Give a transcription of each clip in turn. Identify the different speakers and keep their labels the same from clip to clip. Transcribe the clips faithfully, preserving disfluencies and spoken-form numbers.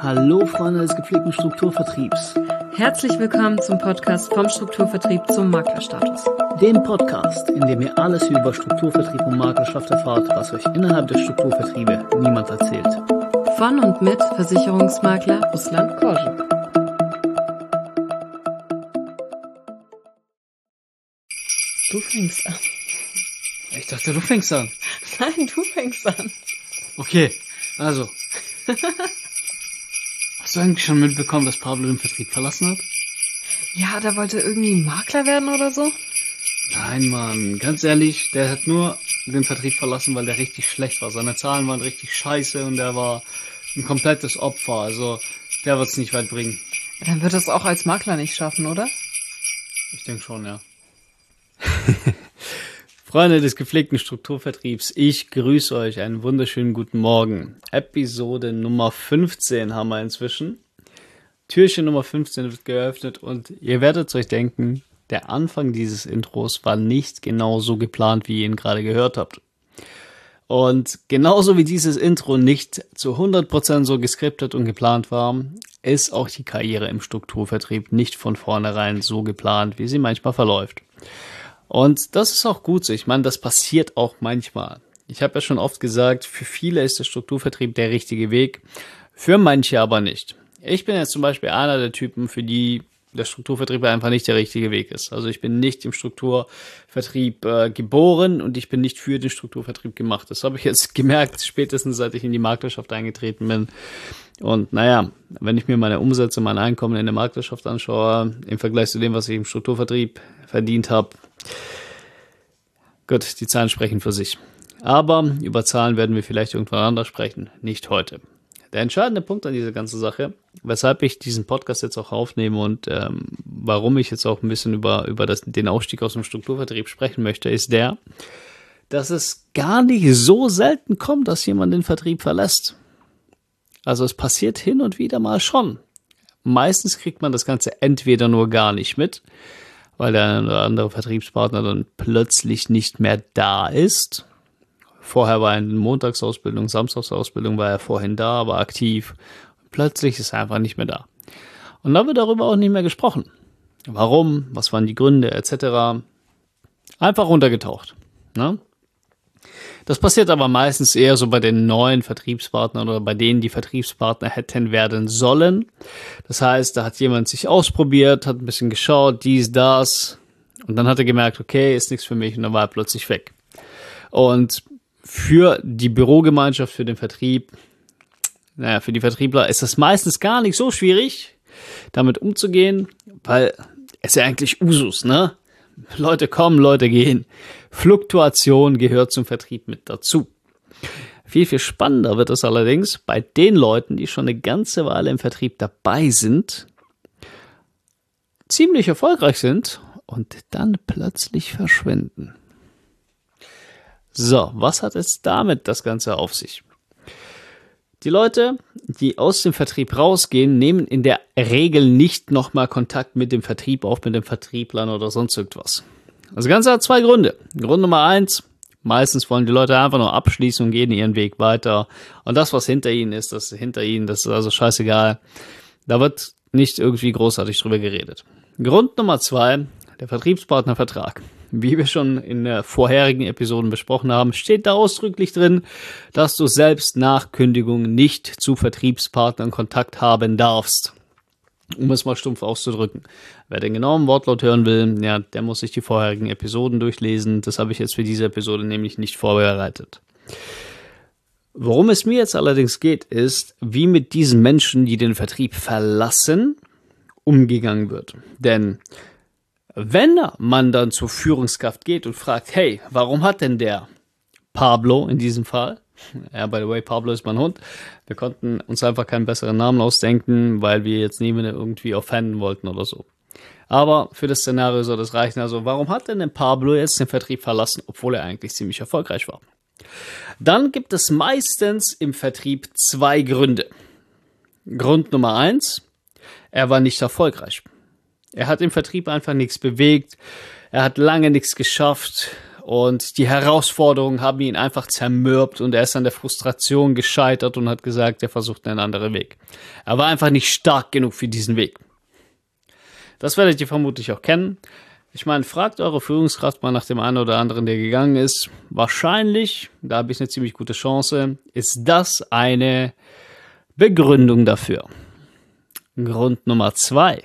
Speaker 1: Hallo Freunde des gepflegten Strukturvertriebs.
Speaker 2: Herzlich willkommen zum Podcast vom Strukturvertrieb zum Maklerstatus.
Speaker 1: Dem Podcast, in dem ihr alles über Strukturvertrieb und Maklerschaft erfahrt, was euch innerhalb der Strukturvertriebe niemand erzählt.
Speaker 2: Von und mit Versicherungsmakler Ruslan Korschen. Du fängst an.
Speaker 1: Ich dachte, du fängst an.
Speaker 2: Nein, du fängst an.
Speaker 1: Okay, also. Hast du eigentlich schon mitbekommen, dass Pablo den Vertrieb verlassen hat?
Speaker 2: Ja, der wollte irgendwie Makler werden oder so?
Speaker 1: Nein, Mann, ganz ehrlich, der hat nur den Vertrieb verlassen, weil der richtig schlecht war. Seine Zahlen waren richtig scheiße und der war ein komplettes Opfer. Also, der wird es nicht weit bringen.
Speaker 2: Dann wird er es auch als Makler nicht schaffen, oder?
Speaker 1: Ich denke schon, ja. Freunde des gepflegten Strukturvertriebs, ich grüße euch, einen wunderschönen guten Morgen. Episode Nummer fünfzehn haben wir inzwischen. Türchen Nummer fünfzehn wird geöffnet und ihr werdet euch denken, der Anfang dieses Intros war nicht genau so geplant, wie ihr ihn gerade gehört habt. Und genauso wie dieses Intro nicht zu hundert Prozent so geskriptet und geplant war, ist auch die Karriere im Strukturvertrieb nicht von vornherein so geplant, wie sie manchmal verläuft. Und das ist auch gut so. Ich meine, das passiert auch manchmal. Ich habe ja schon oft gesagt, für viele ist der Strukturvertrieb der richtige Weg, für manche aber nicht. Ich bin jetzt zum Beispiel einer der Typen, für die der Strukturvertrieb einfach nicht der richtige Weg ist. Also ich bin nicht im Strukturvertrieb äh, geboren und ich bin nicht für den Strukturvertrieb gemacht. Das habe ich jetzt gemerkt, spätestens seit ich in die Maklerschaft eingetreten bin. Und naja, wenn ich mir meine Umsätze, mein Einkommen in der Maklerschaft anschaue, im Vergleich zu dem, was ich im Strukturvertrieb verdient habe, gut, die Zahlen sprechen für sich. Aber über Zahlen werden wir vielleicht irgendwann anders sprechen, nicht heute. Der entscheidende Punkt an dieser ganzen Sache, weshalb ich diesen Podcast jetzt auch aufnehme und ähm, warum ich jetzt auch ein bisschen über, über das, den Ausstieg aus dem Strukturvertrieb sprechen möchte, ist der, dass es gar nicht so selten kommt, dass jemand den Vertrieb verlässt. Also es passiert hin und wieder mal schon. Meistens kriegt man das Ganze entweder nur gar nicht mit, weil der eine oder andere Vertriebspartner dann plötzlich nicht mehr da ist. Vorher war er in Montagsausbildung, Samstagsausbildung, war er vorhin da, aber aktiv. Plötzlich ist er einfach nicht mehr da. Und da wird darüber auch nicht mehr gesprochen. Warum, was waren die Gründe, et cetera. Einfach runtergetaucht. Ne? Das passiert aber meistens eher so bei den neuen Vertriebspartnern oder bei denen, die Vertriebspartner hätten werden sollen. Das heißt, da hat jemand sich ausprobiert, hat ein bisschen geschaut, dies, das. Und dann hat er gemerkt, okay, ist nichts für mich und dann war er plötzlich weg. Und für die Bürogemeinschaft, für den Vertrieb, naja, für die Vertriebler ist es meistens gar nicht so schwierig, damit umzugehen, weil es ja eigentlich Usus, ne? Leute kommen, Leute gehen. Fluktuation gehört zum Vertrieb mit dazu. Viel, viel spannender wird es allerdings bei den Leuten, die schon eine ganze Weile im Vertrieb dabei sind, ziemlich erfolgreich sind und dann plötzlich verschwinden. So, was hat es damit das Ganze auf sich? Die Leute, die aus dem Vertrieb rausgehen, nehmen in der Regel nicht nochmal Kontakt mit dem Vertrieb auf, mit den Vertrieblern oder sonst irgendwas. Das Ganze hat zwei Gründe. Grund Nummer eins, meistens wollen die Leute einfach nur abschließen und gehen ihren Weg weiter. Und das, was hinter ihnen ist, das ist hinter ihnen, das ist also scheißegal. Da wird nicht irgendwie großartig drüber geredet. Grund Nummer zwei, der Vertriebspartnervertrag. Wie wir schon in der vorherigen Episoden besprochen haben, steht da ausdrücklich drin, dass du selbst nach Kündigung nicht zu Vertriebspartnern Kontakt haben darfst. Um es mal stumpf auszudrücken. Wer den genauen Wortlaut hören will, ja, der muss sich die vorherigen Episoden durchlesen. Das habe ich jetzt für diese Episode nämlich nicht vorbereitet. Worum es mir jetzt allerdings geht, ist, wie mit diesen Menschen, die den Vertrieb verlassen, umgegangen wird. Denn wenn man dann zur Führungskraft geht und fragt, hey, warum hat denn der Pablo in diesem Fall, ja, by the way, Pablo ist mein Hund, wir konnten uns einfach keinen besseren Namen ausdenken, weil wir jetzt niemanden irgendwie offenden wollten oder so. Aber für das Szenario soll das reichen. Also, warum hat denn der Pablo jetzt den Vertrieb verlassen, obwohl er eigentlich ziemlich erfolgreich war? Dann gibt es meistens im Vertrieb zwei Gründe. Grund Nummer eins, er war nicht erfolgreich. Er hat im Vertrieb einfach nichts bewegt, er hat lange nichts geschafft und die Herausforderungen haben ihn einfach zermürbt und er ist an der Frustration gescheitert und hat gesagt, er versucht einen anderen Weg. Er war einfach nicht stark genug für diesen Weg. Das werdet ihr vermutlich auch kennen. Ich meine, fragt eure Führungskraft mal nach dem einen oder anderen, der gegangen ist. Wahrscheinlich, da habe ich eine ziemlich gute Chance, ist das eine Begründung dafür. Grund Nummer zwei.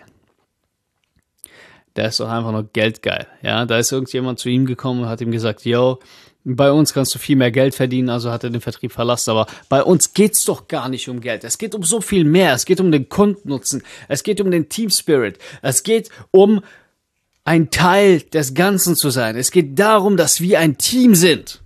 Speaker 1: Der ist doch einfach nur geldgeil. Ja, da ist irgendjemand zu ihm gekommen und hat ihm gesagt, yo, bei uns kannst du viel mehr Geld verdienen, also hat er den Vertrieb verlassen. Aber bei uns geht's doch gar nicht um Geld. Es geht um so viel mehr. Es geht um den Kundennutzen. Es geht um den Team Spirit. Es geht um ein Teil des Ganzen zu sein. Es geht darum, dass wir ein Team sind.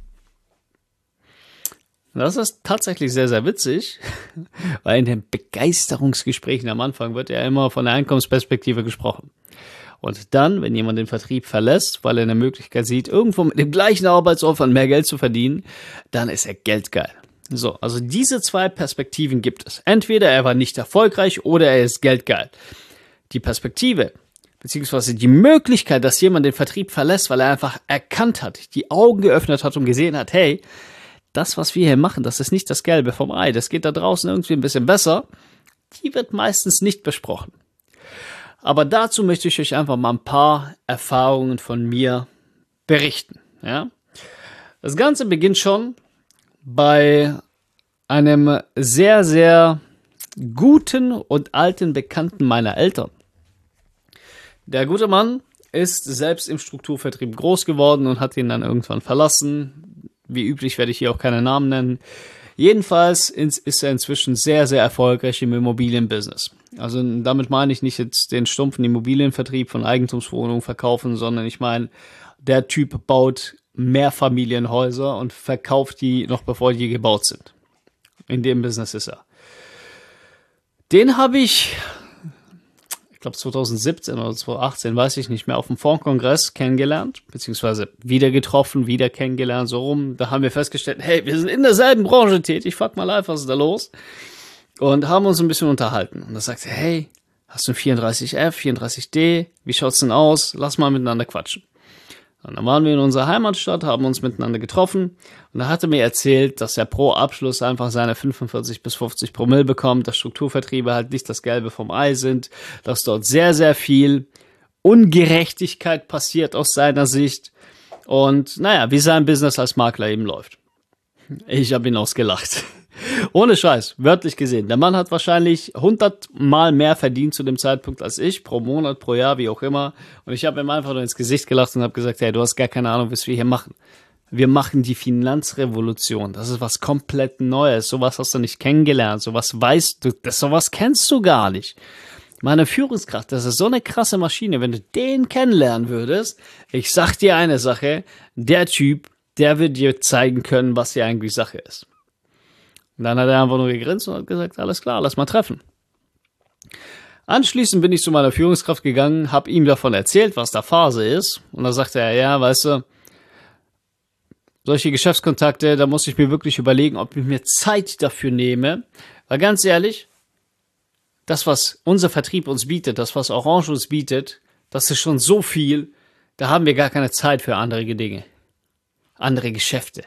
Speaker 1: Das ist tatsächlich sehr, sehr witzig, weil in den Begeisterungsgesprächen am Anfang wird ja immer von der Einkommensperspektive gesprochen. Und dann, wenn jemand den Vertrieb verlässt, weil er eine Möglichkeit sieht, irgendwo mit dem gleichen Arbeitsaufwand mehr Geld zu verdienen, dann ist er geldgeil. So, also diese zwei Perspektiven gibt es. Entweder er war nicht erfolgreich oder er ist geldgeil. Die Perspektive, beziehungsweise die Möglichkeit, dass jemand den Vertrieb verlässt, weil er einfach erkannt hat, die Augen geöffnet hat und gesehen hat, hey, das, was wir hier machen, das ist nicht das Gelbe vom Ei, das geht da draußen irgendwie ein bisschen besser, die wird meistens nicht besprochen. Aber dazu möchte ich euch einfach mal ein paar Erfahrungen von mir berichten. Ja? Das Ganze beginnt schon bei einem sehr, sehr guten und alten Bekannten meiner Eltern. Der gute Mann ist selbst im Strukturvertrieb groß geworden und hat ihn dann irgendwann verlassen. Wie üblich werde ich hier auch keine Namen nennen. Jedenfalls ist er inzwischen sehr, sehr erfolgreich im Immobilienbusiness. Also damit meine ich nicht jetzt den stumpfen Immobilienvertrieb von Eigentumswohnungen verkaufen, sondern ich meine, der Typ baut Mehrfamilienhäuser und verkauft die noch bevor die gebaut sind. In dem Business ist er. Den habe ich, ich glaube zwanzig siebzehn oder zwanzig achtzehn, weiß ich nicht mehr, auf dem Fondskongress kennengelernt, beziehungsweise wieder getroffen, wieder kennengelernt, so rum. Da haben wir festgestellt, hey, wir sind in derselben Branche tätig, fuck mal live, was ist da los? Und haben uns ein bisschen unterhalten. Und da sagte er, hey, hast du ein vierunddreißig F, vierunddreißig D, wie schaut's denn aus? Lass mal miteinander quatschen. Und dann waren wir in unserer Heimatstadt, haben uns miteinander getroffen und da hat er mir erzählt, dass er pro Abschluss einfach seine fünfundvierzig bis fünfzig Promille bekommt, dass Strukturvertriebe halt nicht das Gelbe vom Ei sind, dass dort sehr, sehr viel Ungerechtigkeit passiert aus seiner Sicht und naja, wie sein Business als Makler eben läuft. Ich habe ihn ausgelacht. Ohne Scheiß, wörtlich gesehen. Der Mann hat wahrscheinlich hundertmal mehr verdient zu dem Zeitpunkt als ich, pro Monat, pro Jahr, wie auch immer. Und ich habe ihm einfach nur ins Gesicht gelacht und habe gesagt, hey, du hast gar keine Ahnung, was wir hier machen. Wir machen die Finanzrevolution. Das ist was komplett Neues. Sowas hast du nicht kennengelernt. Sowas weißt du, das, sowas kennst du gar nicht. Meine Führungskraft, das ist so eine krasse Maschine. Wenn du den kennenlernen würdest, ich sag dir eine Sache, der Typ, der wird dir zeigen können, was hier eigentlich Sache ist. Und dann hat er einfach nur gegrinst und hat gesagt, alles klar, lass mal treffen. Anschließend bin ich zu meiner Führungskraft gegangen, habe ihm davon erzählt, was da Phase ist. Und da sagte er, ja, weißt du, solche Geschäftskontakte, da muss ich mir wirklich überlegen, ob ich mir Zeit dafür nehme. Weil ganz ehrlich, das, was unser Vertrieb uns bietet, das, was Orange uns bietet, das ist schon so viel, da haben wir gar keine Zeit für andere Dinge. Andere Geschäfte.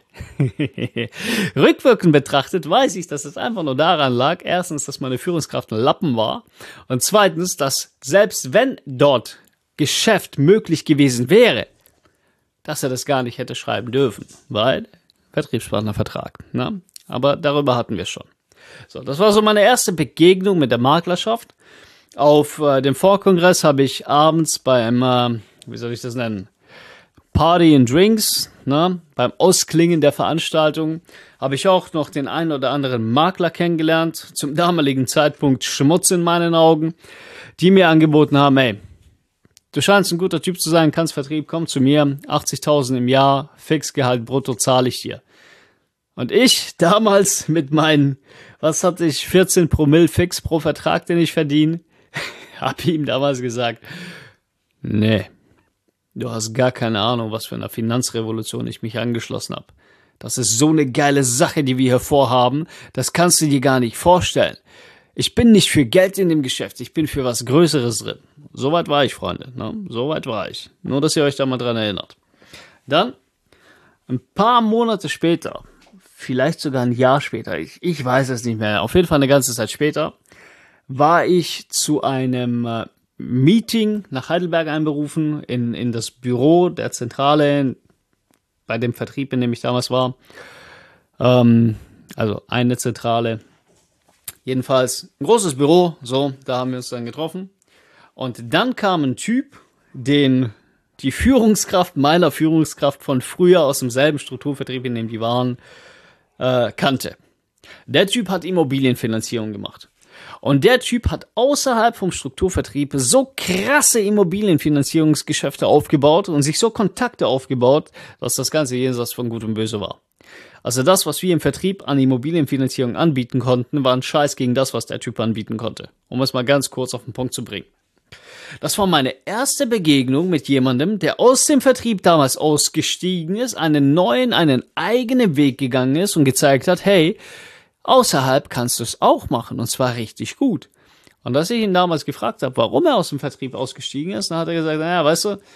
Speaker 1: Rückwirkend betrachtet weiß ich, dass es einfach nur daran lag, erstens, dass meine Führungskraft ein Lappen war und zweitens, dass selbst wenn dort Geschäft möglich gewesen wäre, dass er das gar nicht hätte schreiben dürfen, weil Vertriebspartnervertrag. Ne? Aber darüber hatten wir schon. So, das war so meine erste Begegnung mit der Maklerschaft. Auf äh, dem Vorkongress habe ich abends beim, äh, wie soll ich das nennen, Party and Drinks, ne? Beim Ausklingen der Veranstaltung habe ich auch noch den einen oder anderen Makler kennengelernt, zum damaligen Zeitpunkt Schmutz in meinen Augen, die mir angeboten haben, hey, du scheinst ein guter Typ zu sein, kannst Vertrieb, komm zu mir, achtzigtausend im Jahr, Fixgehalt brutto zahle ich dir. Und ich damals mit meinen, was hatte ich, vierzehn Promille fix pro Vertrag, den ich verdiene, habe ihm damals gesagt, nee. Du hast gar keine Ahnung, was für eine Finanzrevolution ich mich angeschlossen habe. Das ist so eine geile Sache, die wir hier vorhaben. Das kannst du dir gar nicht vorstellen. Ich bin nicht für Geld in dem Geschäft. Ich bin für was Größeres drin. Soweit war ich, Freunde. Ne? Soweit war ich. Nur, dass ihr euch da mal dran erinnert. Dann ein paar Monate später, vielleicht sogar ein Jahr später, ich, ich weiß es nicht mehr, auf jeden Fall eine ganze Zeit später, war ich zu einem äh, Meeting nach Heidelberg einberufen, in, in das Büro der Zentrale, bei dem Vertrieb, in dem ich damals war. Ähm, also eine Zentrale. Jedenfalls ein großes Büro, so, da haben wir uns dann getroffen. Und dann kam ein Typ, den die Führungskraft meiner Führungskraft von früher aus demselben Strukturvertrieb, in dem die waren, äh, kannte. Der Typ hat Immobilienfinanzierung gemacht. Und der Typ hat außerhalb vom Strukturvertrieb so krasse Immobilienfinanzierungsgeschäfte aufgebaut und sich so Kontakte aufgebaut, dass das Ganze jenseits von Gut und Böse war. Also das, was wir im Vertrieb an Immobilienfinanzierung anbieten konnten, war ein Scheiß gegen das, was der Typ anbieten konnte. Um es mal ganz kurz auf den Punkt zu bringen. Das war meine erste Begegnung mit jemandem, der aus dem Vertrieb damals ausgestiegen ist, einen neuen, einen eigenen Weg gegangen ist und gezeigt hat, hey, außerhalb kannst du es auch machen, und zwar richtig gut. Und als ich ihn damals gefragt habe, warum er aus dem Vertrieb ausgestiegen ist, dann hat er gesagt, naja, weißt du,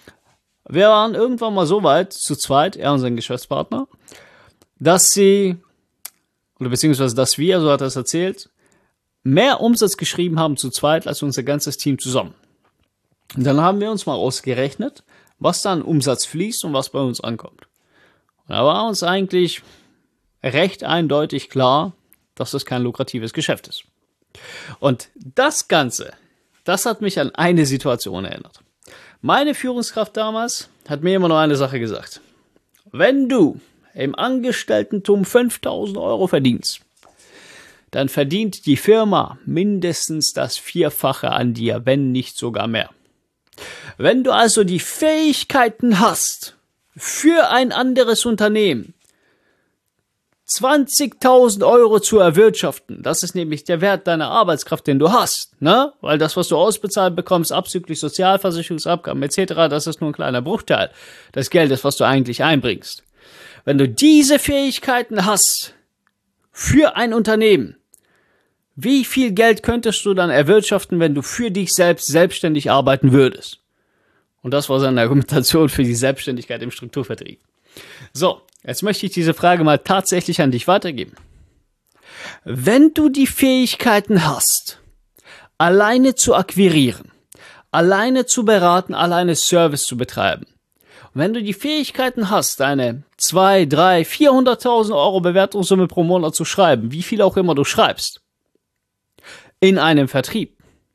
Speaker 1: wir waren irgendwann mal so weit, zu zweit, er und sein Geschäftspartner, dass sie, oder beziehungsweise dass wir, so hat er es erzählt, mehr Umsatz geschrieben haben zu zweit als unser ganzes Team zusammen. Und dann haben wir uns mal ausgerechnet, was da an Umsatz fließt und was bei uns ankommt. Und da war uns eigentlich recht eindeutig klar, dass das kein lukratives Geschäft ist. Und das Ganze, das hat mich an eine Situation erinnert. Meine Führungskraft damals hat mir immer nur eine Sache gesagt. Wenn du im Angestelltentum fünftausend Euro verdienst, dann verdient die Firma mindestens das Vierfache an dir, wenn nicht sogar mehr. Wenn du also die Fähigkeiten hast, für ein anderes Unternehmen zwanzigtausend Euro zu erwirtschaften, das ist nämlich der Wert deiner Arbeitskraft, den du hast, ne? Weil das, was du ausbezahlt bekommst, abzüglich Sozialversicherungsabgaben et cetera, das ist nur ein kleiner Bruchteil des Geldes, was du eigentlich einbringst. Wenn du diese Fähigkeiten hast für ein Unternehmen, wie viel Geld könntest du dann erwirtschaften, wenn du für dich selbst selbstständig arbeiten würdest? Und das war seine Argumentation für die Selbstständigkeit im Strukturvertrieb. So, jetzt möchte ich diese Frage mal tatsächlich an dich weitergeben. Wenn du die Fähigkeiten hast, alleine zu akquirieren, alleine zu beraten, alleine Service zu betreiben, und wenn du die Fähigkeiten hast, deine zwei, drei, vierhunderttausend Euro Bewertungssumme pro Monat zu schreiben, wie viel auch immer du schreibst, in einem Vertrieb,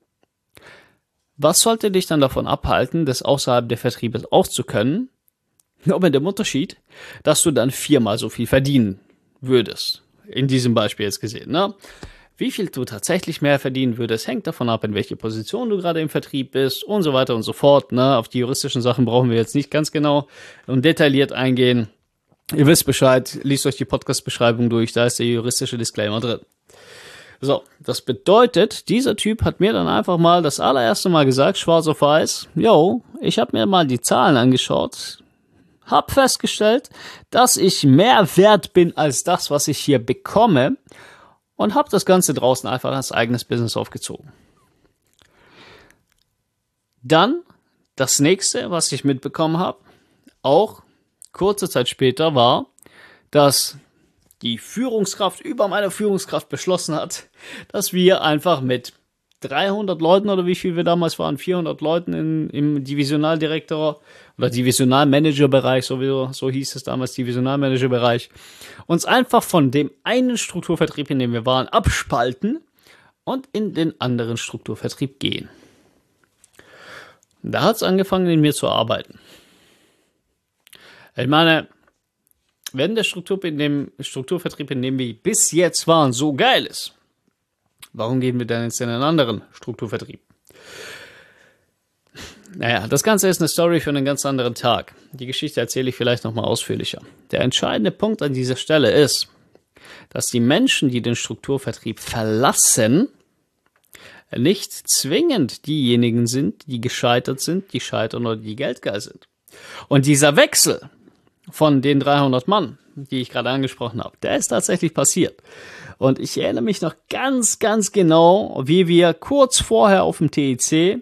Speaker 1: was sollte dich dann davon abhalten, das außerhalb der Vertriebes auch zu können? Nur mit dem Unterschied, dass du dann viermal so viel verdienen würdest. In diesem Beispiel jetzt gesehen, ne? Wie viel du tatsächlich mehr verdienen würdest, hängt davon ab, in welche Position du gerade im Vertrieb bist und so weiter und so fort. Ne? Auf die juristischen Sachen brauchen wir jetzt nicht ganz genau und detailliert eingehen. Ihr wisst Bescheid, liest euch die Podcast-Beschreibung durch, da ist der juristische Disclaimer drin. So, das bedeutet, dieser Typ hat mir dann einfach mal das allererste Mal gesagt, schwarz auf weiß, yo, ich habe mir mal die Zahlen angeschaut, hab festgestellt, dass ich mehr wert bin als das, was ich hier bekomme, und habe das Ganze draußen einfach als eigenes Business aufgezogen. Dann das nächste, was ich mitbekommen habe, auch kurze Zeit später, war, dass die Führungskraft über meine Führungskraft beschlossen hat, dass wir einfach mit dreihundert Leuten oder wie viel wir damals waren, vierhundert Leuten in, im Divisionaldirektor oder Divisionalmanagerbereich, so, so hieß es damals, Divisionalmanagerbereich, uns einfach von dem einen Strukturvertrieb, in dem wir waren, abspalten und in den anderen Strukturvertrieb gehen. Da hat es angefangen, in mir zu arbeiten. Ich meine, wenn der Struktur in dem Strukturvertrieb, in dem wir bis jetzt waren, so geil ist, warum gehen wir dann jetzt in einen anderen Strukturvertrieb? Naja, das Ganze ist eine Story für einen ganz anderen Tag. Die Geschichte erzähle ich vielleicht nochmal ausführlicher. Der entscheidende Punkt an dieser Stelle ist, dass die Menschen, die den Strukturvertrieb verlassen, nicht zwingend diejenigen sind, die gescheitert sind, die scheitern oder die geldgeil sind. Und dieser Wechsel von den dreihundert Mann, die ich gerade angesprochen habe, der ist tatsächlich passiert. Und ich erinnere mich noch ganz, ganz genau, wie wir kurz vorher auf dem T E C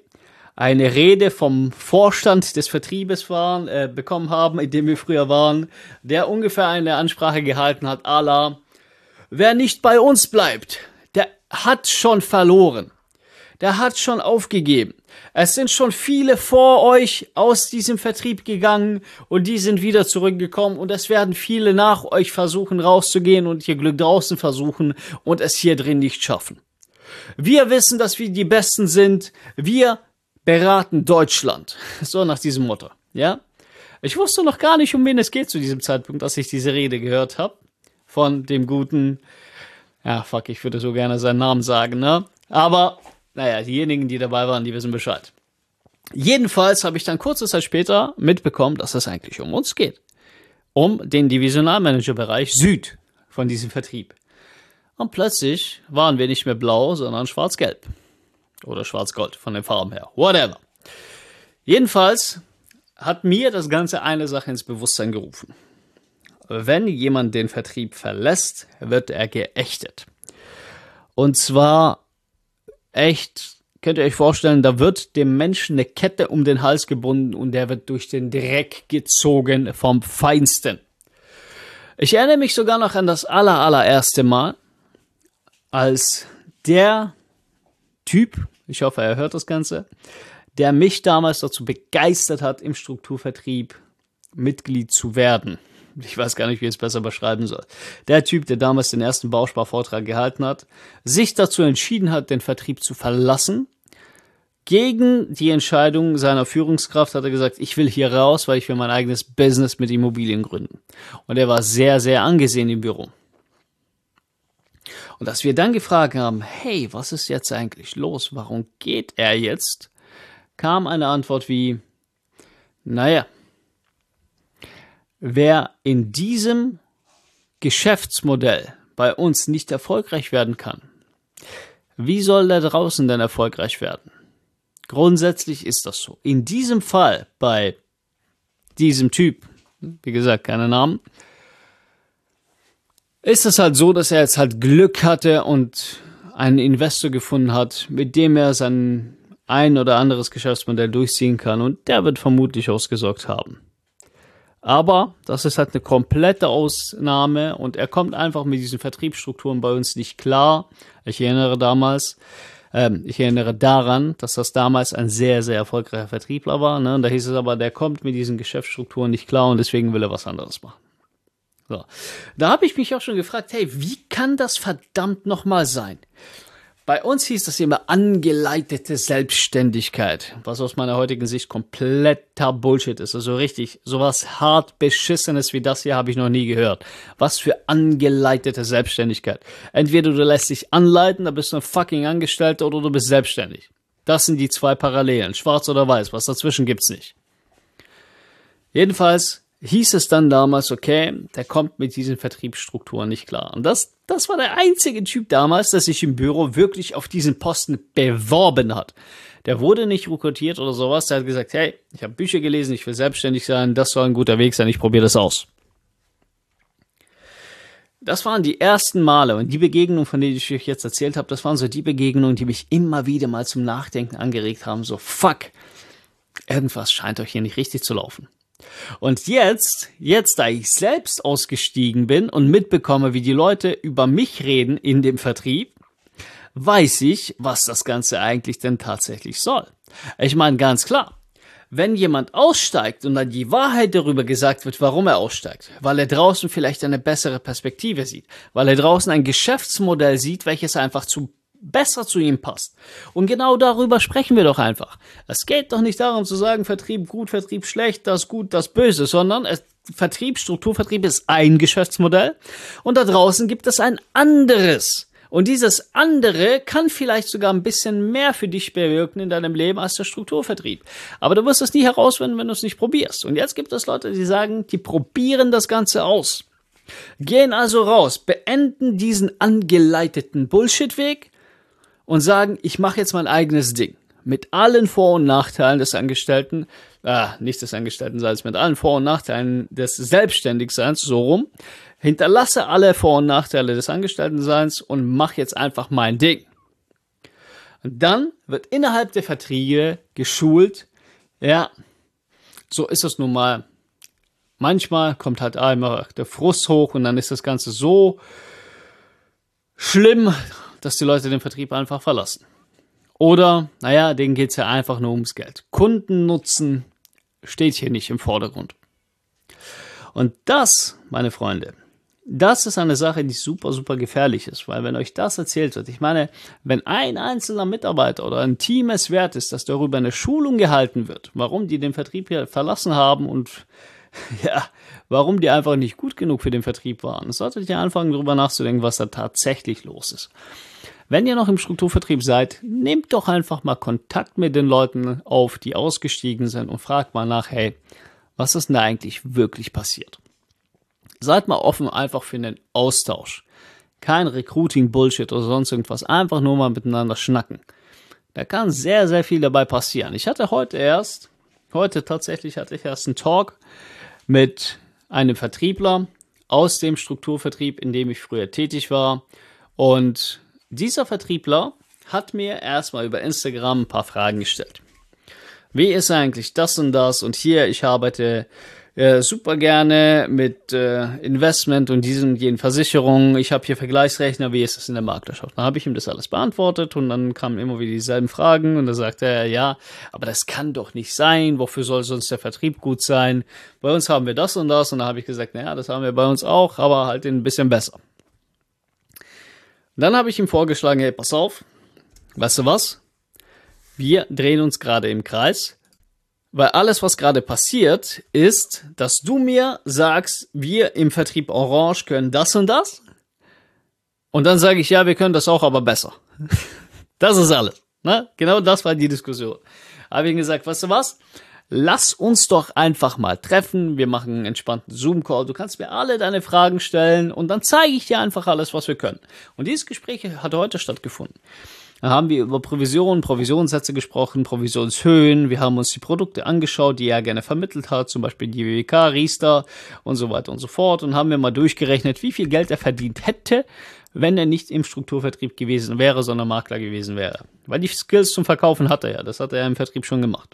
Speaker 1: eine Rede vom Vorstand des Vertriebes waren, äh, bekommen haben, in dem wir früher waren, der ungefähr eine Ansprache gehalten hat, à la, wer nicht bei uns bleibt, der hat schon verloren. Der hat schon aufgegeben. Es sind schon viele vor euch aus diesem Vertrieb gegangen und die sind wieder zurückgekommen und es werden viele nach euch versuchen rauszugehen und ihr Glück draußen versuchen und es hier drin nicht schaffen. Wir wissen, dass wir die Besten sind. Wir beraten Deutschland. So nach diesem Motto, ja? Ich wusste noch gar nicht, um wen es geht zu diesem Zeitpunkt, dass ich diese Rede gehört habe. Von dem guten, ja, fuck, ich würde so gerne seinen Namen sagen, ne? Aber, naja, diejenigen, die dabei waren, die wissen Bescheid. Jedenfalls habe ich dann kurze Zeit später mitbekommen, dass es eigentlich um uns geht. Um den Divisionalmanagerbereich Süd von diesem Vertrieb. Und plötzlich waren wir nicht mehr blau, sondern schwarz-gelb. Oder schwarz-gold, von den Farben her. Whatever. Jedenfalls hat mir das Ganze eine Sache ins Bewusstsein gerufen. Wenn jemand den Vertrieb verlässt, wird er geächtet. Und zwar echt, könnt ihr euch vorstellen, da wird dem Menschen eine Kette um den Hals gebunden und der wird durch den Dreck gezogen vom Feinsten. Ich erinnere mich sogar noch an das aller, allererste Mal, als der Typ, ich hoffe, er hört das Ganze, der mich damals dazu begeistert hat, im Strukturvertrieb Mitglied zu werden. Ich weiß gar nicht, wie ich es besser beschreiben soll. Der Typ, der damals den ersten Bausparvortrag gehalten hat, sich dazu entschieden hat, den Vertrieb zu verlassen. Gegen die Entscheidung seiner Führungskraft hat er gesagt, ich will hier raus, weil ich will mein eigenes Business mit Immobilien gründen. Und er war sehr, sehr angesehen im Büro. Und dass wir dann gefragt haben, hey, was ist jetzt eigentlich los? Warum geht er jetzt? Kam eine Antwort wie, naja, wer in diesem Geschäftsmodell bei uns nicht erfolgreich werden kann, wie soll der draußen denn erfolgreich werden? Grundsätzlich ist das so. In diesem Fall bei diesem Typ, wie gesagt, keine Namen, ist es halt so, dass er jetzt halt Glück hatte und einen Investor gefunden hat, mit dem er sein ein oder anderes Geschäftsmodell durchziehen kann und der wird vermutlich ausgesorgt haben. Aber das ist halt eine komplette Ausnahme und er kommt einfach mit diesen Vertriebsstrukturen bei uns nicht klar. Ich erinnere damals, ähm, ich erinnere daran, dass das damals ein sehr, sehr erfolgreicher Vertriebler war. Ne? Und da hieß es aber, der kommt mit diesen Geschäftsstrukturen nicht klar und deswegen will er was anderes machen. So. Da habe ich mich auch schon gefragt, hey, wie kann das verdammt nochmal sein? Bei uns hieß das immer angeleitete Selbstständigkeit, was aus meiner heutigen Sicht kompletter Bullshit ist. Also richtig, sowas hart Beschissenes wie das hier habe ich noch nie gehört. Was für angeleitete Selbstständigkeit. Entweder du lässt dich anleiten, da bist du ein fucking Angestellter oder du bist selbstständig. Das sind die zwei Parallelen, schwarz oder weiß, was dazwischen gibt's nicht. Jedenfalls hieß es dann damals, okay, der kommt mit diesen Vertriebsstrukturen nicht klar. Und das, das war der einzige Typ damals, der sich im Büro wirklich auf diesen Posten beworben hat. Der wurde nicht rekrutiert oder sowas. Der hat gesagt, hey, ich habe Bücher gelesen, ich will selbstständig sein, das soll ein guter Weg sein, ich probiere das aus. Das waren die ersten Male und die Begegnungen, von denen ich euch jetzt erzählt habe, das waren so die Begegnungen, die mich immer wieder mal zum Nachdenken angeregt haben. So, fuck, irgendwas scheint euch hier nicht richtig zu laufen. Und jetzt, jetzt, da ich selbst ausgestiegen bin und mitbekomme, wie die Leute über mich reden in dem Vertrieb, weiß ich, was das Ganze eigentlich denn tatsächlich soll. Ich meine, ganz klar, wenn jemand aussteigt und dann die Wahrheit darüber gesagt wird, warum er aussteigt, weil er draußen vielleicht eine bessere Perspektive sieht, weil er draußen ein Geschäftsmodell sieht, welches einfach zu besser zu ihm passt. Und genau darüber sprechen wir doch einfach. Es geht doch nicht darum zu sagen, Vertrieb gut, Vertrieb schlecht, das gut, das böse, sondern es, Vertrieb, Strukturvertrieb ist ein Geschäftsmodell und da draußen gibt es ein anderes. Und dieses andere kann vielleicht sogar ein bisschen mehr für dich bewirken in deinem Leben als der Strukturvertrieb. Aber du wirst es nie herausfinden, wenn du es nicht probierst. Und jetzt gibt es Leute, die sagen, die probieren das Ganze aus. Gehen also raus, beenden diesen angeleiteten Bullshit-Weg und sagen, ich mache jetzt mein eigenes Ding. Mit allen Vor- und Nachteilen des Angestellten, ah, nicht des Angestelltenseins, mit allen Vor- und Nachteilen des Selbstständigseins, so rum. Hinterlasse alle Vor- und Nachteile des Angestelltenseins und mach jetzt einfach mein Ding. Und dann wird innerhalb der Vertriebe geschult, ja, so ist es nun mal. Manchmal kommt halt einmal der Frust hoch und dann ist das Ganze so schlimm, dass die Leute den Vertrieb einfach verlassen. Oder, naja, denen geht es ja einfach nur ums Geld. Kundennutzen steht hier nicht im Vordergrund. Und das, meine Freunde, das ist eine Sache, die super, super gefährlich ist, weil wenn euch das erzählt wird, ich meine, wenn ein einzelner Mitarbeiter oder ein Team es wert ist, dass darüber eine Schulung gehalten wird, warum die den Vertrieb hier verlassen haben und ja, warum die einfach nicht gut genug für den Vertrieb waren, solltet ihr anfangen, darüber nachzudenken, was da tatsächlich los ist. Wenn ihr noch im Strukturvertrieb seid, nehmt doch einfach mal Kontakt mit den Leuten auf, die ausgestiegen sind und fragt mal nach, hey, was ist denn da eigentlich wirklich passiert? Seid mal offen einfach für einen Austausch. Kein Recruiting-Bullshit oder sonst irgendwas. Einfach nur mal miteinander schnacken. Da kann sehr, sehr viel dabei passieren. Ich hatte heute erst, heute tatsächlich hatte ich erst einen Talk mit einem Vertriebler aus dem Strukturvertrieb, in dem ich früher tätig war. Und dieser Vertriebler hat mir erstmal über Instagram ein paar Fragen gestellt. Wie ist eigentlich das und das? Und hier, ich arbeite äh, super gerne mit äh, Investment und diesen und jenen Versicherungen. Ich habe hier Vergleichsrechner, wie ist das in der Maklerschaft? Dann habe ich ihm das alles beantwortet und dann kamen immer wieder dieselben Fragen und da sagte er, ja, aber das kann doch nicht sein. Wofür soll sonst der Vertrieb gut sein? Bei uns haben wir das und das. Und dann habe ich gesagt, naja, das haben wir bei uns auch, aber halt ein bisschen besser. Dann habe ich ihm vorgeschlagen, hey, pass auf, weißt du was? Wir drehen uns gerade im Kreis, weil alles, was gerade passiert, ist, dass du mir sagst, wir im Vertrieb Orange können das und das. Und dann sage ich, ja, wir können das auch, aber besser. Das ist alles. Ne? Genau das war die Diskussion. Habe ich ihm gesagt, weißt du was? Lass uns doch einfach mal treffen. Wir machen einen entspannten Zoom-Call. Du kannst mir alle deine Fragen stellen und dann zeige ich dir einfach alles, was wir können. Und dieses Gespräch hat heute stattgefunden. Da haben wir über Provisionen, Provisionssätze gesprochen, Provisionshöhen. Wir haben uns die Produkte angeschaut, die er gerne vermittelt hat, zum Beispiel die W W K, Riester und so weiter und so fort. Und haben wir mal durchgerechnet, wie viel Geld er verdient hätte, wenn er nicht im Strukturvertrieb gewesen wäre, sondern Makler gewesen wäre. Weil die Skills zum Verkaufen hat er ja. Das hat er ja im Vertrieb schon gemacht.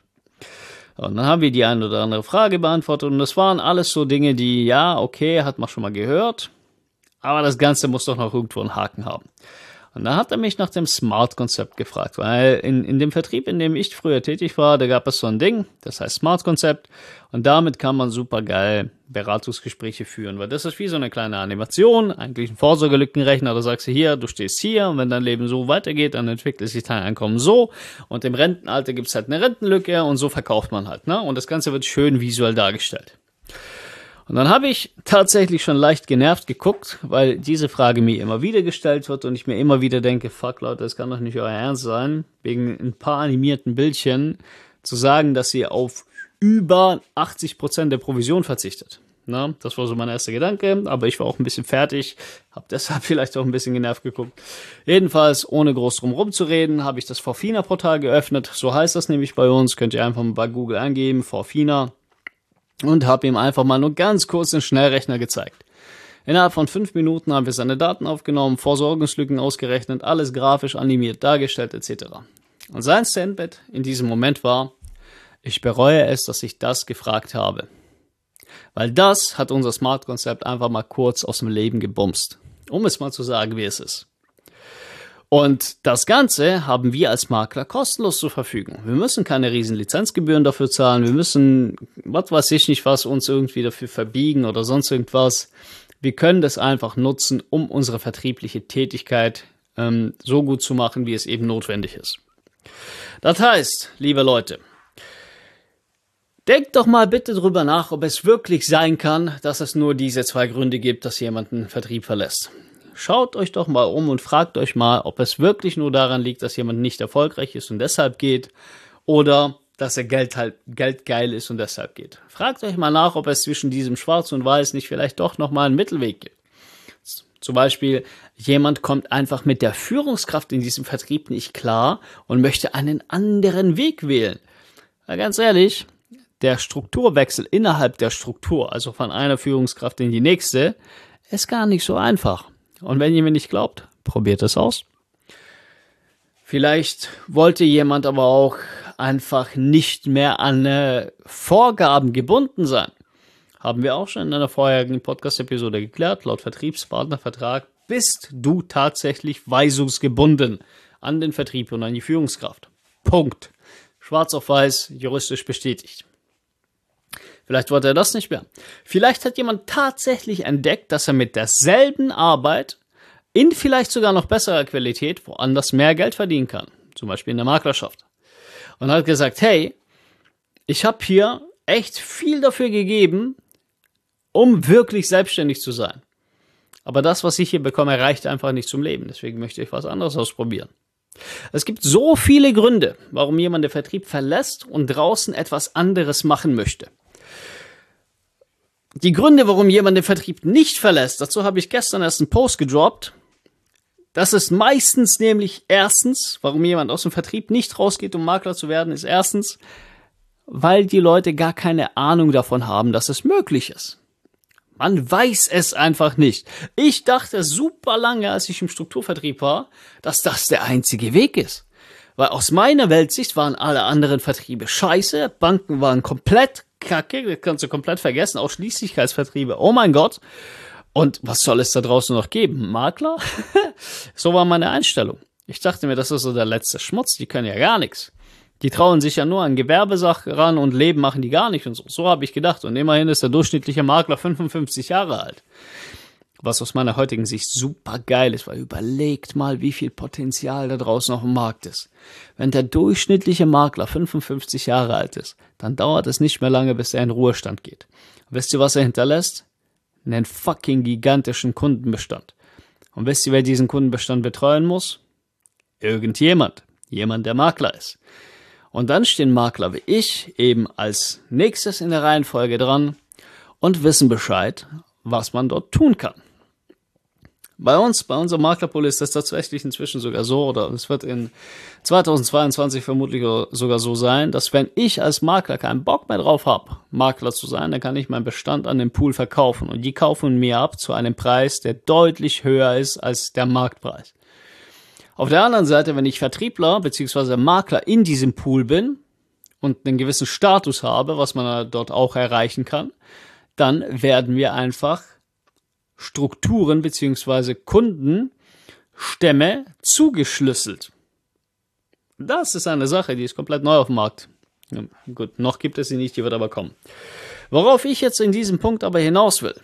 Speaker 1: Und dann haben wir die eine oder andere Frage beantwortet. Und das waren alles so Dinge, die, ja, okay, hat man schon mal gehört. Aber das Ganze muss doch noch irgendwo einen Haken haben. Und dann hat er mich nach dem Smart-Konzept gefragt, weil in, in dem Vertrieb, in dem ich früher tätig war, da gab es so ein Ding, das heißt Smart-Konzept und damit kann man super geil Beratungsgespräche führen, weil das ist wie so eine kleine Animation, eigentlich ein Vorsorgelückenrechner, da sagst du hier, du stehst hier und wenn dein Leben so weitergeht, dann entwickelt sich dein Einkommen so und im Rentenalter gibt es halt eine Rentenlücke und so verkauft man halt, ne? Und das Ganze wird schön visuell dargestellt. Und dann habe ich tatsächlich schon leicht genervt geguckt, weil diese Frage mir immer wieder gestellt wird und ich mir immer wieder denke, fuck Leute, das kann doch nicht euer Ernst sein, wegen ein paar animierten Bildchen zu sagen, dass ihr auf über achtzig Prozent der Provision verzichtet. Na, das war so mein erster Gedanke, aber ich war auch ein bisschen fertig, habe deshalb vielleicht auch ein bisschen genervt geguckt. Jedenfalls, ohne groß drum rumzureden, habe ich das Forfina-Portal geöffnet, so heißt das nämlich bei uns, könnt ihr einfach mal bei Google eingeben, Forfina. Und habe ihm einfach mal nur ganz kurz den Schnellrechner gezeigt. Innerhalb von fünf Minuten haben wir seine Daten aufgenommen, Versorgungslücken ausgerechnet, alles grafisch animiert dargestellt et cetera. Und sein Standbet in diesem Moment war, ich bereue es, dass ich das gefragt habe. Weil das hat unser Smart-Konzept einfach mal kurz aus dem Leben gebumst. Um es mal zu sagen, wie es ist. Und das Ganze haben wir als Makler kostenlos zur Verfügung. Wir müssen keine riesen Lizenzgebühren dafür zahlen. Wir müssen, was weiß ich nicht, was uns irgendwie dafür verbiegen oder sonst irgendwas. Wir können das einfach nutzen, um unsere vertriebliche Tätigkeit ähm, so gut zu machen, wie es eben notwendig ist. Das heißt, liebe Leute, denkt doch mal bitte drüber nach, ob es wirklich sein kann, dass es nur diese zwei Gründe gibt, dass jemand einen Vertrieb verlässt. Schaut euch doch mal um und fragt euch mal, ob es wirklich nur daran liegt, dass jemand nicht erfolgreich ist und deshalb geht oder dass er Geld halt geldgeil ist und deshalb geht. Fragt euch mal nach, ob es zwischen diesem Schwarz und Weiß nicht vielleicht doch nochmal einen Mittelweg gibt. Zum Beispiel, jemand kommt einfach mit der Führungskraft in diesem Vertrieb nicht klar und möchte einen anderen Weg wählen. Na, ganz ehrlich, der Strukturwechsel innerhalb der Struktur, also von einer Führungskraft in die nächste, ist gar nicht so einfach. Und wenn ihr mir nicht glaubt, probiert es aus. Vielleicht wollte jemand aber auch einfach nicht mehr an äh, Vorgaben gebunden sein. Haben wir auch schon in einer vorherigen Podcast-Episode geklärt. Laut Vertriebspartnervertrag bist du tatsächlich weisungsgebunden an den Vertrieb und an die Führungskraft. Punkt. Schwarz auf weiß, juristisch bestätigt. Vielleicht wollte er das nicht mehr. Vielleicht hat jemand tatsächlich entdeckt, dass er mit derselben Arbeit in vielleicht sogar noch besserer Qualität woanders mehr Geld verdienen kann. Zum Beispiel in der Maklerschaft. Und hat gesagt, hey, ich habe hier echt viel dafür gegeben, um wirklich selbstständig zu sein. Aber das, was ich hier bekomme, reicht einfach nicht zum Leben. Deswegen möchte ich was anderes ausprobieren. Es gibt so viele Gründe, warum jemand den Vertrieb verlässt und draußen etwas anderes machen möchte. Die Gründe, warum jemand den Vertrieb nicht verlässt, dazu habe ich gestern erst einen Post gedroppt. Das ist meistens nämlich erstens, warum jemand aus dem Vertrieb nicht rausgeht, um Makler zu werden, ist erstens, weil die Leute gar keine Ahnung davon haben, dass es möglich ist. Man weiß es einfach nicht. Ich dachte super lange, als ich im Strukturvertrieb war, dass das der einzige Weg ist. Weil aus meiner Weltsicht waren alle anderen Vertriebe scheiße, Banken waren komplett kacke, das kannst du komplett vergessen, auch Schließlichkeitsvertriebe, oh mein Gott. Und was soll es da draußen noch geben? Makler? So war meine Einstellung. Ich dachte mir, das ist so der letzte Schmutz, die können ja gar nichts. Die trauen sich ja nur an Gewerbesachen ran und Leben machen die gar nicht und so. So habe ich gedacht. Und immerhin ist der durchschnittliche Makler fünfundfünfzig Jahre alt. Was aus meiner heutigen Sicht super geil ist, weil überlegt mal, wie viel Potenzial da draußen auf dem Markt ist. Wenn der durchschnittliche Makler fünfundfünfzig Jahre alt ist, dann dauert es nicht mehr lange, bis er in Ruhestand geht. Wisst ihr, was er hinterlässt? Einen fucking gigantischen Kundenbestand. Und wisst ihr, wer diesen Kundenbestand betreuen muss? Irgendjemand. Jemand, der Makler ist. Und dann stehen Makler wie ich eben als nächstes in der Reihenfolge dran und wissen Bescheid, was man dort tun kann. Bei uns, bei unserem Maklerpool ist das tatsächlich inzwischen sogar so, oder es wird in zweitausendzweiundzwanzig vermutlich sogar so sein, dass wenn ich als Makler keinen Bock mehr drauf habe, Makler zu sein, dann kann ich meinen Bestand an den Pool verkaufen. Und die kaufen mir ab zu einem Preis, der deutlich höher ist als der Marktpreis. Auf der anderen Seite, wenn ich Vertriebler bzw. Makler in diesem Pool bin und einen gewissen Status habe, was man dort auch erreichen kann, dann werden wir einfach Strukturen bzw. Kundenstämme zugeschlüsselt. Das ist eine Sache, die ist komplett neu auf dem Markt. Ja, gut, noch gibt es sie nicht, die wird aber kommen. Worauf ich jetzt in diesem Punkt aber hinaus will.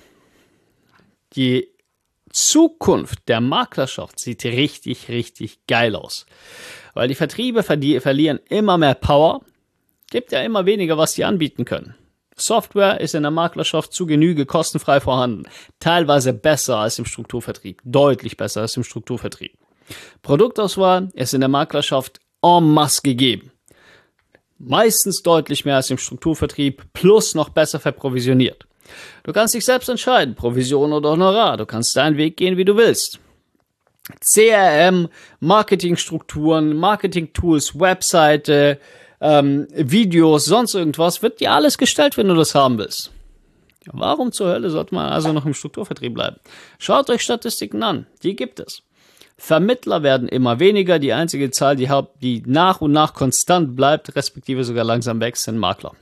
Speaker 1: Die Zukunft der Maklerschaft sieht richtig, richtig geil aus. Weil die Vertriebe verli- verlieren immer mehr Power, gibt ja immer weniger, was sie anbieten können. Software ist in der Maklerschaft zu Genüge kostenfrei vorhanden. Teilweise besser als im Strukturvertrieb. Deutlich besser als im Strukturvertrieb. Produktauswahl ist in der Maklerschaft en masse gegeben. Meistens deutlich mehr als im Strukturvertrieb, plus noch besser verprovisioniert. Du kannst dich selbst entscheiden, Provision oder Honorar. Du kannst deinen Weg gehen, wie du willst. C R M, Marketingstrukturen, Marketing-Tools, Webseite, ähm, Videos, sonst irgendwas, wird dir alles gestellt, wenn du das haben willst. Warum zur Hölle sollte man also noch im Strukturvertrieb bleiben? Schaut euch Statistiken an, die gibt es. Vermittler werden immer weniger, die einzige Zahl, die, die nach und nach konstant bleibt, respektive sogar langsam wächst, sind Makler.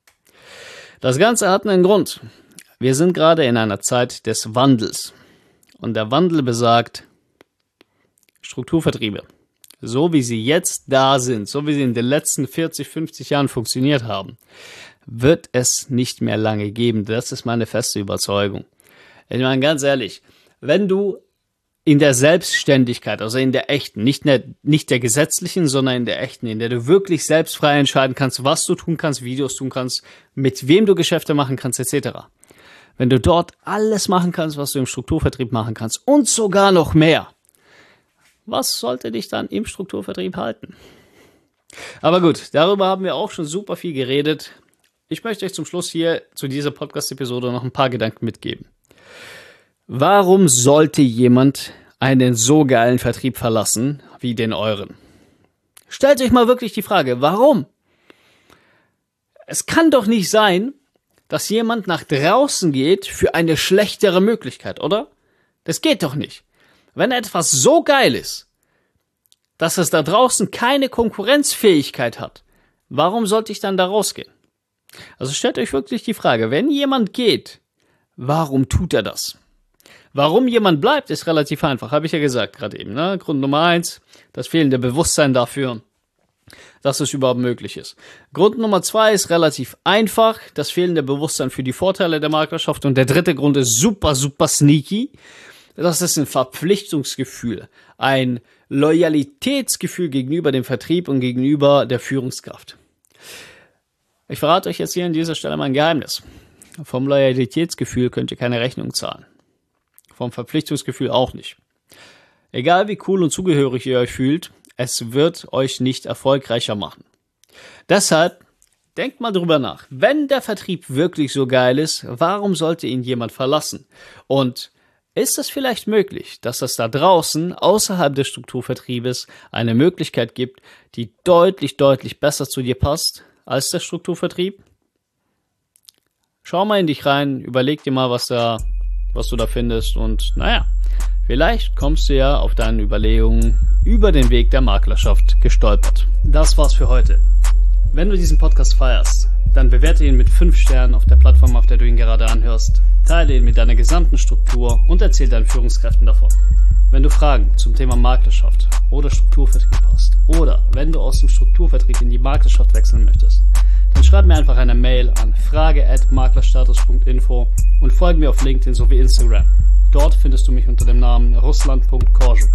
Speaker 1: Das Ganze hat einen Grund. Wir sind gerade in einer Zeit des Wandels. Und der Wandel besagt, Strukturvertriebe, so wie sie jetzt da sind, so wie sie in den letzten vierzig, fünfzig Jahren funktioniert haben, wird es nicht mehr lange geben. Das ist meine feste Überzeugung. Ich meine, ganz ehrlich, wenn du in der Selbstständigkeit, also in der echten, nicht der, nicht der gesetzlichen, sondern in der echten, in der du wirklich selbst frei entscheiden kannst, was du tun kannst, Videos tun kannst, mit wem du Geschäfte machen kannst, et cetera. Wenn du dort alles machen kannst, was du im Strukturvertrieb machen kannst und sogar noch mehr, was sollte dich dann im Strukturvertrieb halten? Aber gut, darüber haben wir auch schon super viel geredet. Ich möchte euch zum Schluss hier zu dieser Podcast-Episode noch ein paar Gedanken mitgeben. Warum sollte jemand einen so geilen Vertrieb verlassen wie den euren? Stellt euch mal wirklich die Frage, warum? Es kann doch nicht sein, dass jemand nach draußen geht für eine schlechtere Möglichkeit, oder? Das geht doch nicht. Wenn etwas so geil ist, dass es da draußen keine Konkurrenzfähigkeit hat, warum sollte ich dann da rausgehen? Also stellt euch wirklich die Frage, wenn jemand geht, warum tut er das? Warum jemand bleibt, ist relativ einfach, habe ich ja gesagt gerade eben. Ne? Grund Nummer eins, das fehlende Bewusstsein dafür, dass es überhaupt möglich ist. Grund Nummer zwei ist relativ einfach, das fehlende Bewusstsein für die Vorteile der Maklerschaft. Und der dritte Grund ist super, super sneaky. Das ist ein Verpflichtungsgefühl, ein Loyalitätsgefühl gegenüber dem Vertrieb und gegenüber der Führungskraft. Ich verrate euch jetzt hier an dieser Stelle mal ein Geheimnis. Vom Loyalitätsgefühl könnt ihr keine Rechnung zahlen. Vom Verpflichtungsgefühl auch nicht. Egal wie cool und zugehörig ihr euch fühlt, es wird euch nicht erfolgreicher machen. Deshalb denkt mal drüber nach. Wenn der Vertrieb wirklich so geil ist, warum sollte ihn jemand verlassen? Und ist es vielleicht möglich, dass es da draußen außerhalb des Strukturvertriebes eine Möglichkeit gibt, die deutlich, deutlich besser zu dir passt als der Strukturvertrieb? Schau mal in dich rein, überleg dir mal, was da, was du da findest und naja, vielleicht kommst du ja auf deinen Überlegungen über den Weg der Maklerschaft gestolpert. Das war's für heute. Wenn du diesen Podcast feierst, dann bewerte ihn mit fünf Sternen auf der Plattform, auf der du ihn gerade anhörst, teile ihn mit deiner gesamten Struktur und erzähl deinen Führungskräften davon. Wenn du Fragen zum Thema Maklerschaft oder Strukturvertrieb hast oder wenn du aus dem Strukturvertrieb in die Maklerschaft wechseln möchtest, dann schreib mir einfach eine Mail an frage at maklerstatus punkt info und folge mir auf LinkedIn sowie Instagram. Dort findest du mich unter dem Namen russland punkt korczuk.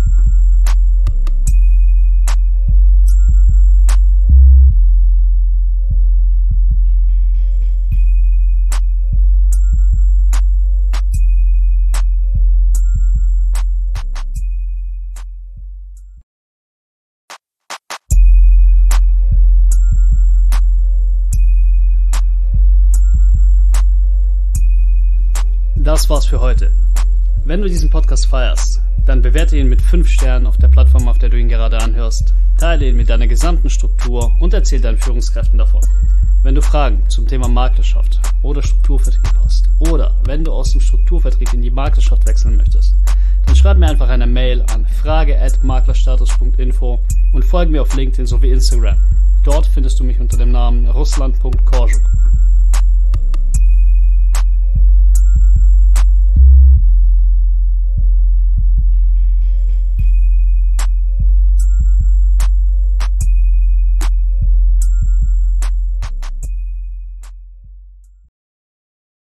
Speaker 1: Das war's für heute. Wenn du diesen Podcast feierst, dann bewerte ihn mit fünf Sternen auf der Plattform, auf der du ihn gerade anhörst, teile ihn mit deiner gesamten Struktur und erzähl deinen Führungskräften davon. Wenn du Fragen zum Thema Maklerschaft oder Strukturvertrieb hast oder wenn du aus dem Strukturvertrieb in die Maklerschaft wechseln möchtest, dann schreib mir einfach eine Mail an frage at maklerstatus punkt info und folge mir auf LinkedIn sowie Instagram. Dort findest du mich unter dem Namen russland punkt korczuk.